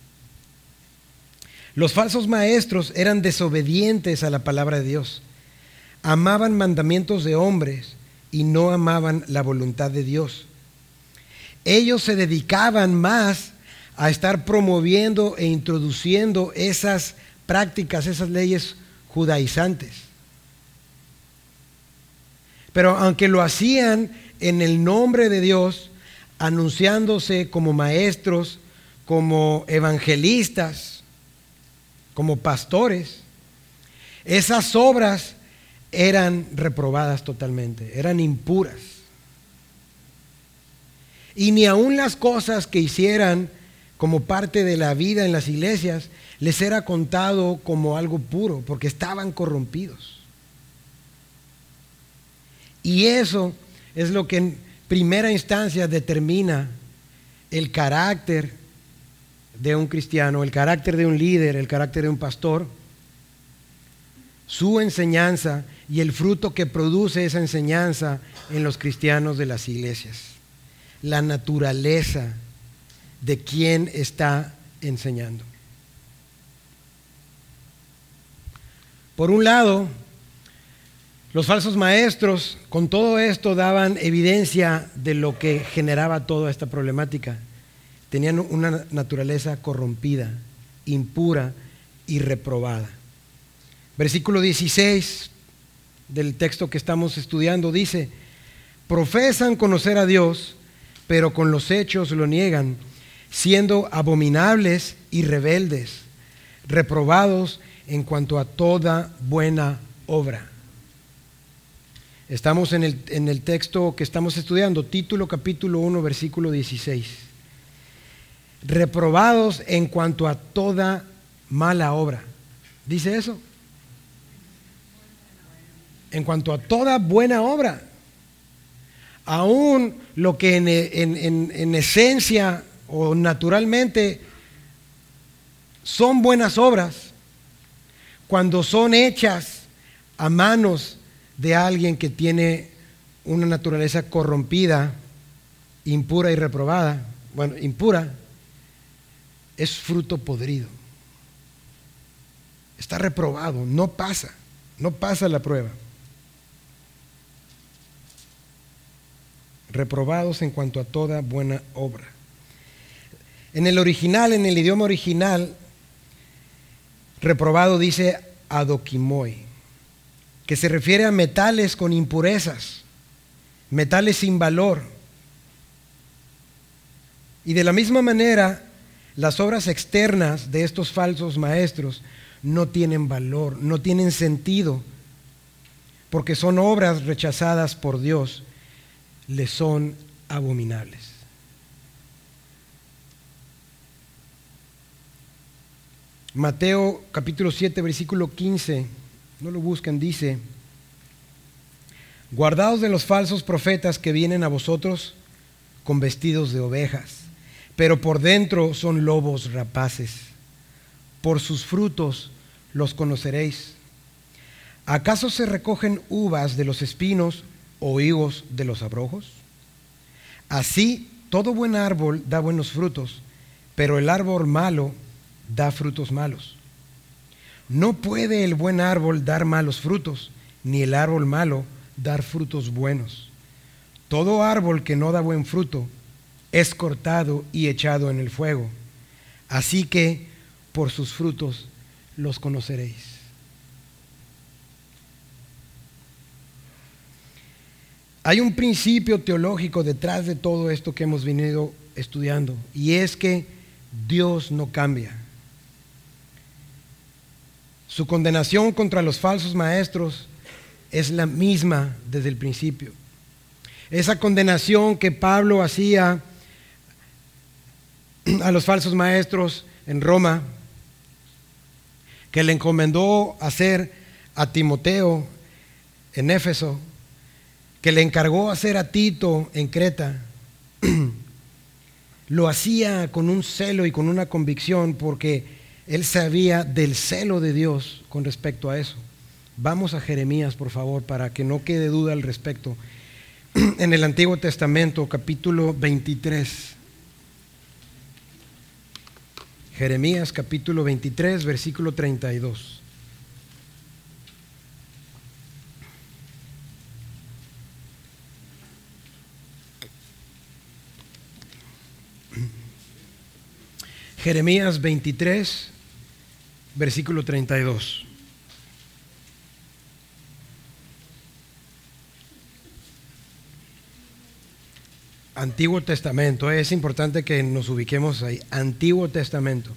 Los falsos maestros eran desobedientes a la palabra de Dios, amaban mandamientos de hombres y no amaban la voluntad de Dios. Ellos se dedicaban más a estar promoviendo e introduciendo esas prácticas, esas leyes judaizantes. Pero aunque lo hacían en el nombre de Dios, anunciándose como maestros, como evangelistas, como pastores, esas obras eran reprobadas totalmente, eran impuras. Y ni aun las cosas que hicieran como parte de la vida en las iglesias les era contado como algo puro, porque estaban corrompidos. Y eso es lo que en primera instancia determina el carácter de un cristiano, el carácter de un líder, el carácter de un pastor, su enseñanza y el fruto que produce esa enseñanza en los cristianos de las iglesias. La naturaleza de quien está enseñando. Por un lado, los falsos maestros con todo esto daban evidencia de lo que generaba toda esta problemática. Tenían una naturaleza corrompida, impura y reprobada. Versículo dieciséis del texto que estamos estudiando dice: profesan conocer a Dios, pero con los hechos lo niegan, siendo abominables y rebeldes, reprobados en cuanto a toda buena obra. Estamos en el, en el texto que estamos estudiando, título capítulo uno, versículo dieciséis. Reprobados en cuanto a toda mala obra. ¿Dice eso? En cuanto a toda buena obra. Aún lo que en, en, en, en esencia o naturalmente son buenas obras, cuando son hechas a manos de alguien que tiene una naturaleza corrompida, impura y reprobada, bueno, impura, es fruto podrido. Está reprobado, no pasa, no pasa la prueba. Reprobados en cuanto a toda buena obra. En el original, en el idioma original, reprobado dice adokimoi, que se refiere a metales con impurezas, metales sin valor. Y de la misma manera, las obras externas de estos falsos maestros no tienen valor, no tienen sentido, porque son obras rechazadas por Dios, les son abominables. Mateo capítulo siete, versículo quince, no lo buscan, dice: guardaos de los falsos profetas que vienen a vosotros con vestidos de ovejas, pero por dentro son lobos rapaces. Por sus frutos los conoceréis. ¿Acaso se recogen uvas de los espinos o higos de los abrojos? Así todo buen árbol da buenos frutos, pero el árbol malo da frutos malos. No puede el buen árbol dar malos frutos, ni el árbol malo dar frutos buenos. Todo árbol que no da buen fruto es cortado y echado en el fuego. Así que por sus frutos los conoceréis. Hay un principio teológico detrás de todo esto que hemos venido estudiando, y es que Dios no cambia. Su condenación contra los falsos maestros es la misma desde el principio. Esa condenación que Pablo hacía a los falsos maestros en Roma, que le encomendó hacer a Timoteo en Éfeso, que le encargó hacer a Tito en Creta, lo hacía con un celo y con una convicción porque él sabía del celo de Dios con respecto a eso. Vamos a Jeremías, por favor, para que no quede duda al respecto. En el Antiguo Testamento, capítulo veintitrés. Jeremías, capítulo veintitrés, versículo treinta y dos. Jeremías veintitrés, versículo treinta y dos. Antiguo Testamento, es importante que nos ubiquemos ahí. Antiguo Testamento.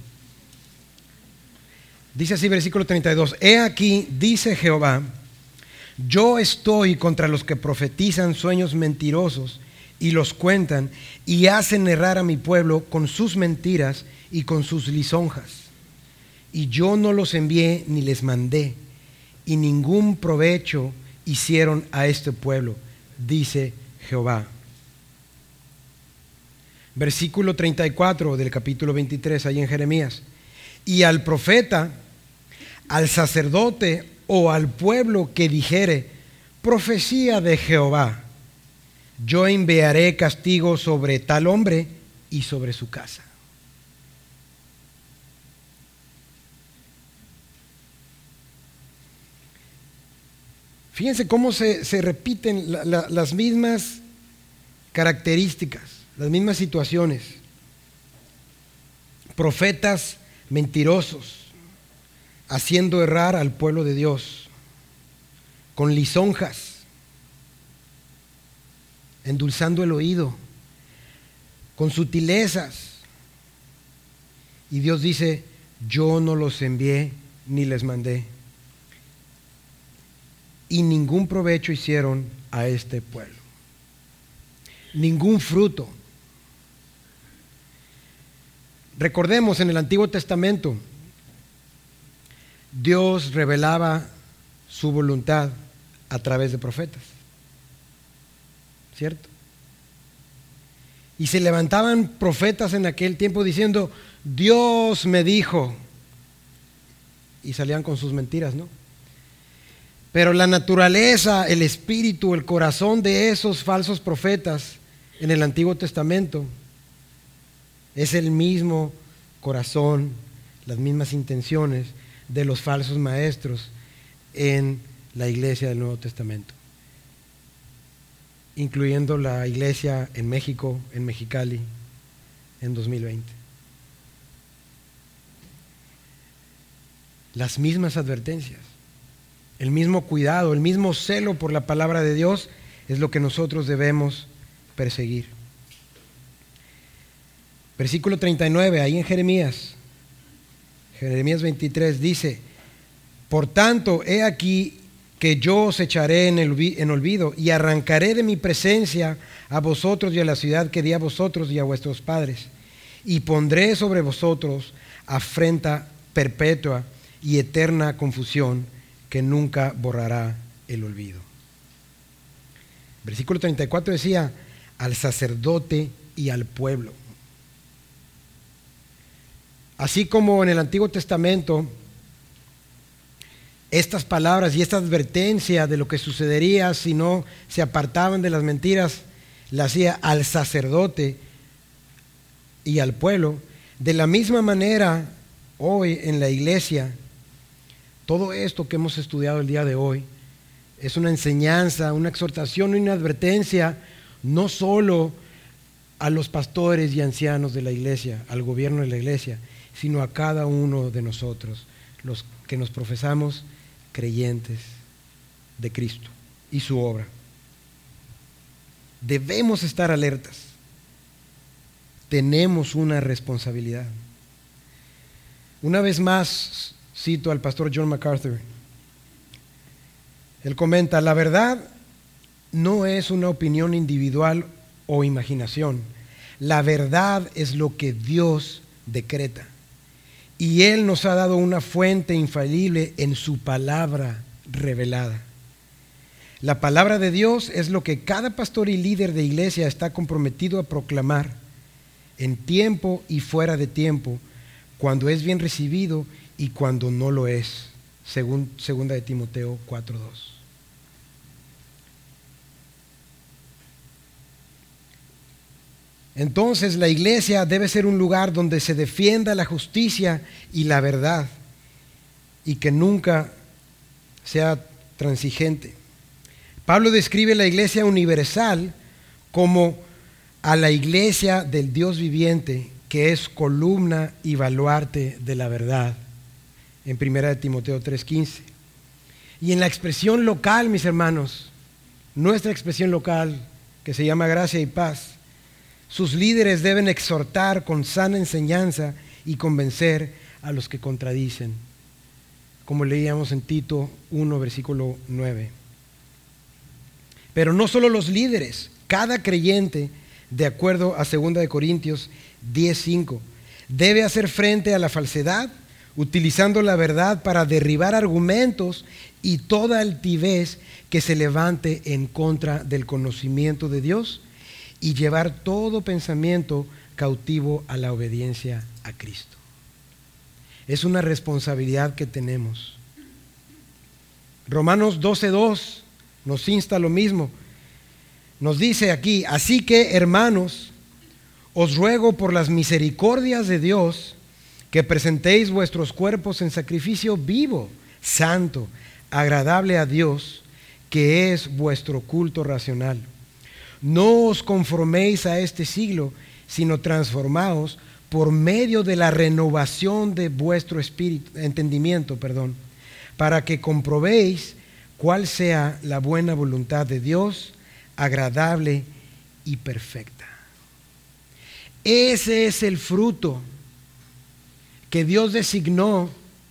Dice así, versículo treinta y dos: He aquí, dice Jehová, yo estoy contra los que profetizan sueños mentirosos y los cuentan y hacen errar a mi pueblo con sus mentiras y con sus lisonjas. Y yo no los envié ni les mandé, y ningún provecho hicieron a este pueblo, dice Jehová. Versículo treinta y cuatro del capítulo veintitrés, ahí en Jeremías: Y al profeta, al sacerdote o al pueblo que dijere profecía de Jehová, yo enviaré castigo sobre tal hombre y sobre su casa. Fíjense cómo se, se repiten la, la, las mismas características, las mismas situaciones. Profetas mentirosos, haciendo errar al pueblo de Dios, con lisonjas, endulzando el oído, con sutilezas. Y Dios dice, yo no los envié ni les mandé. Y ningún provecho hicieron a este pueblo. Ningún fruto. Recordemos, en el Antiguo Testamento, Dios revelaba su voluntad a través de profetas. ¿Cierto? Y se levantaban profetas en aquel tiempo diciendo, Dios me dijo. Y salían con sus mentiras, ¿no? Pero la naturaleza, el espíritu, el corazón de esos falsos profetas en el Antiguo Testamento es el mismo corazón, las mismas intenciones de los falsos maestros en la iglesia del Nuevo Testamento, incluyendo la iglesia en México, en Mexicali, en dos mil veinte. Las mismas advertencias, el mismo cuidado, el mismo celo por la palabra de Dios es lo que nosotros debemos perseguir. Versículo treinta y nueve, ahí en Jeremías, Jeremías veintitrés dice, por tanto, he aquí que yo os echaré en, el, en olvido y arrancaré de mi presencia a vosotros y a la ciudad que di a vosotros y a vuestros padres, y pondré sobre vosotros afrenta perpetua y eterna confusión que nunca borrará el olvido. Versículo treinta y cuatro decía, al sacerdote y al pueblo. Así como en el Antiguo Testamento, estas palabras y esta advertencia de lo que sucedería si no se apartaban de las mentiras, la hacía al sacerdote y al pueblo. De la misma manera, hoy en la iglesia, todo esto que hemos estudiado el día de hoy es una enseñanza, una exhortación y una advertencia, no solo a los pastores y ancianos de la iglesia, al gobierno de la iglesia, sino a cada uno de nosotros, los que nos profesamos creyentes de Cristo y su obra. Debemos estar alertas, tenemos una responsabilidad. Una vez más cito al pastor John MacArthur. Él comenta: la verdad no es una opinión individual o imaginación. La verdad es lo que Dios decreta. Y Él nos ha dado una fuente infalible en su palabra revelada. La palabra de Dios es lo que cada pastor y líder de iglesia está comprometido a proclamar en tiempo y fuera de tiempo, cuando es bien recibido y cuando no lo es, según segunda de Timoteo cuatro dos. Entonces la iglesia debe ser un lugar donde se defienda la justicia y la verdad, y que nunca sea transigente. Pablo describe la iglesia universal como a la iglesia del Dios viviente, que es columna y baluarte de la verdad, en primera de Timoteo tres quince. Y en la expresión local, mis hermanos, nuestra expresión local, que se llama Gracia y Paz, sus líderes deben exhortar con sana enseñanza y convencer a los que contradicen, como leíamos en Tito uno, versículo nueve. Pero no solo los líderes, cada creyente, de acuerdo a segunda de Corintios diez cinco, debe hacer frente a la falsedad, utilizando la verdad para derribar argumentos y toda altivez que se levante en contra del conocimiento de Dios, y llevar todo pensamiento cautivo a la obediencia a Cristo. Es una responsabilidad que tenemos. Romanos doce dos nos insta lo mismo. Nos dice aquí: así que, hermanos, os ruego por las misericordias de Dios que presentéis vuestros cuerpos en sacrificio vivo, santo, agradable a Dios, que es vuestro culto racional. No os conforméis a este siglo, sino transformaos por medio de la renovación de vuestro espíritu, entendimiento, perdón, para que comprobéis cuál sea la buena voluntad de Dios, agradable y perfecta. Ese es el fruto que Dios designó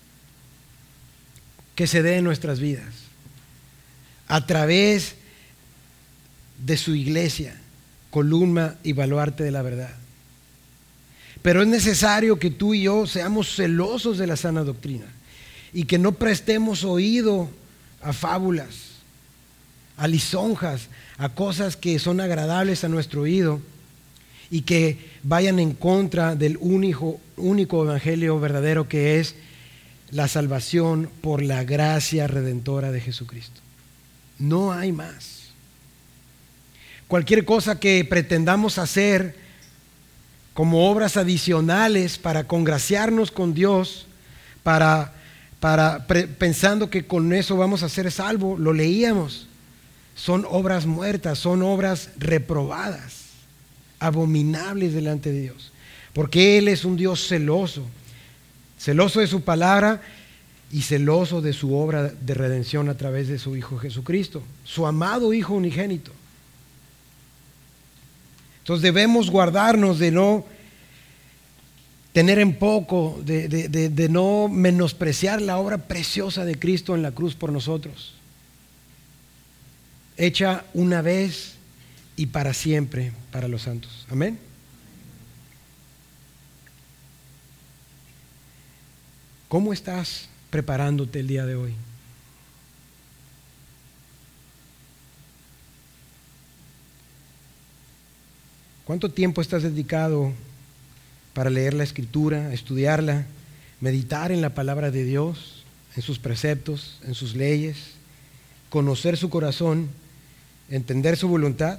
que se dé en nuestras vidas, a través de su iglesia, columna y baluarte de la verdad. Pero es necesario que tú y yo seamos celosos de la sana doctrina y que no prestemos oído a fábulas, a lisonjas, a cosas que son agradables a nuestro oído y que vayan en contra del único, único evangelio verdadero, que es la salvación por la gracia redentora de Jesucristo. No hay más. Cualquier cosa que pretendamos hacer como obras adicionales para congraciarnos con Dios, para, para pre, pensando que con eso vamos a ser salvos, lo leíamos, son obras muertas, son obras reprobadas, abominables delante de Dios, porque Él es un Dios celoso, celoso de su palabra y celoso de su obra de redención a través de su Hijo Jesucristo, su amado Hijo unigénito. Entonces debemos guardarnos de no tener en poco, de, de, de, de no menospreciar la obra preciosa de Cristo en la cruz por nosotros, hecha una vez y para siempre para los santos. Amén. ¿Cómo estás preparándote el día de hoy? ¿Cuánto tiempo estás dedicado para leer la Escritura, estudiarla, meditar en la palabra de Dios, en sus preceptos, en sus leyes, conocer su corazón, entender su voluntad,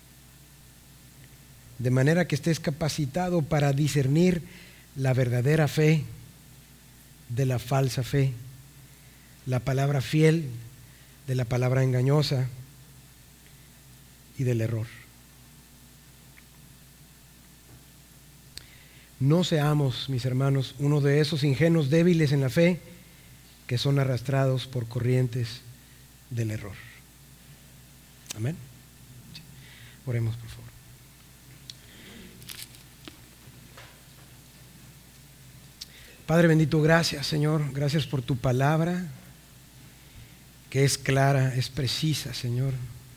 de manera que estés capacitado para discernir la verdadera fe de la falsa fe, la palabra fiel de la palabra engañosa y del error? No seamos, mis hermanos, uno de esos ingenuos débiles en la fe que son arrastrados por corrientes del error. Amén. Sí. Oremos, por favor. Padre bendito, gracias, Señor, gracias por tu palabra, que es clara, es precisa, Señor,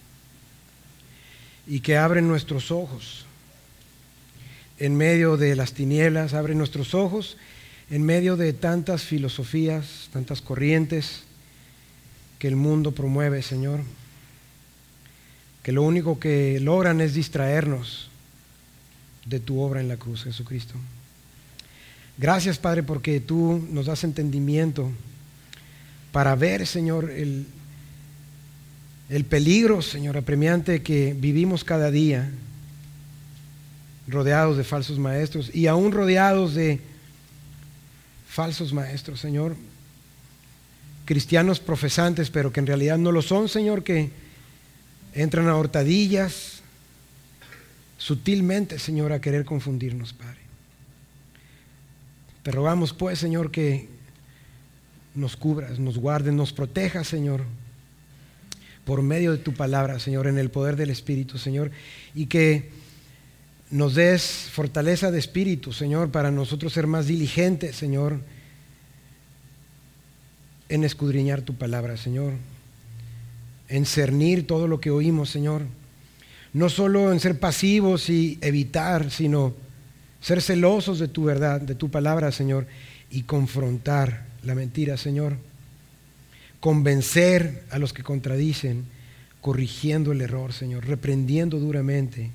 y que abre nuestros ojos en medio de las tinieblas, abre nuestros ojos en medio de tantas filosofías, tantas corrientes que el mundo promueve, Señor, que lo único que logran es distraernos de tu obra en la cruz, Jesucristo. Gracias, Padre, porque tú nos das entendimiento para ver, Señor, el, el peligro, Señor, apremiante que vivimos cada día, rodeados de falsos maestros y aún rodeados de falsos maestros, Señor, cristianos profesantes, pero que en realidad no lo son, Señor, que entran a hurtadillas sutilmente, Señor, a querer confundirnos, Padre. Te rogamos, pues, Señor, que nos cubras, nos guardes, nos protejas, Señor, por medio de tu palabra, Señor, en el poder del Espíritu, Señor, y que nos des fortaleza de espíritu, Señor, para nosotros ser más diligentes, Señor, en escudriñar tu palabra, Señor, en cernir todo lo que oímos, Señor, no solo en ser pasivos y evitar, sino ser celosos de tu verdad, de tu palabra, Señor, y confrontar la mentira, Señor, convencer a los que contradicen, corrigiendo el error, Señor, reprendiendo duramente,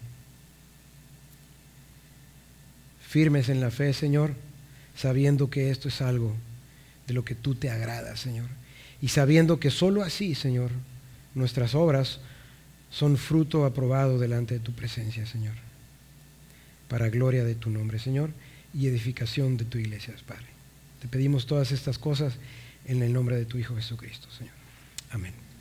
firmes en la fe, Señor, sabiendo que esto es algo de lo que tú te agradas, Señor, y sabiendo que solo así, Señor, nuestras obras son fruto aprobado delante de tu presencia, Señor, para gloria de tu nombre, Señor, y edificación de tu iglesia, Padre. Te pedimos todas estas cosas en el nombre de tu Hijo Jesucristo, Señor. Amén.